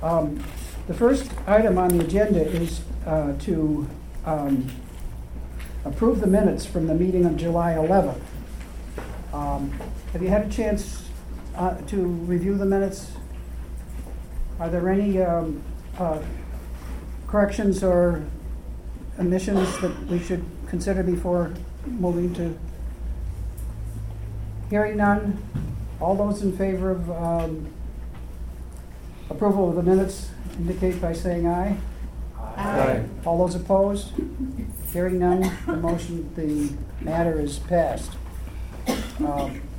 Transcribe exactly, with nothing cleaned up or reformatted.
Um, The first item on the agenda is uh, to um, approve the minutes from the meeting on July eleventh. Um, Have you had a chance uh, to review the minutes? Are there any um, uh, corrections or omissions that we should consider before moving to? Hearing none, all those in favor of um, approval of the minutes indicate by saying aye. Aye. All those opposed? Hearing none, the motion, the matter is passed. Um,